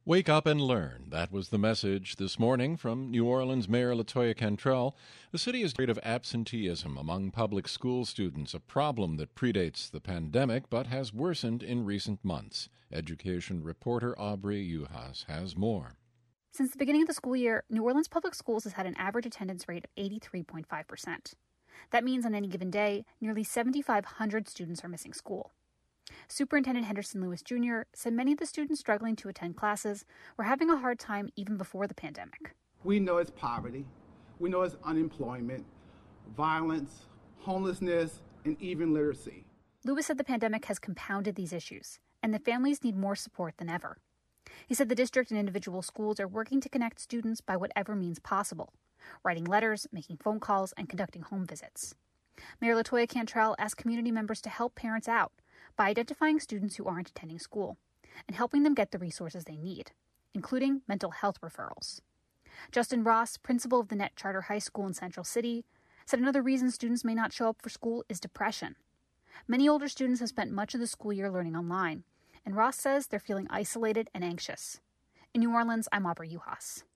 Wake up and learn. That was the message this morning from New Orleans Mayor LaToya Cantrell. The city is afraid of absenteeism among public school students, a problem that predates the pandemic but has worsened in recent months. Education reporter Aubrey Uhas has more. Since the beginning of the school year, New Orleans Public Schools has had an average attendance rate of 83.5%. That means on any given day, nearly 7,500 students are missing school. Superintendent Henderson Lewis Jr. said many of the students struggling to attend classes were having a hard time even before the pandemic. We know it's poverty, we know it's unemployment, violence, homelessness, and even literacy. Lewis said the pandemic has compounded these issues, and that families need more support than ever. He said the district and individual schools are working to connect students by whatever means possible, writing letters, making phone calls, and conducting home visits. Mayor LaToya Cantrell asked community members to help parents out by identifying students who aren't attending school and helping them get the resources they need, including mental health referrals. Justin Ross, principal of the Net Charter High School in Central City, said another reason students may not show up for school is depression. Many older students have spent much of the school year learning online, and Ross says they're feeling isolated and anxious. In New Orleans, I'm Aubrey Uhas.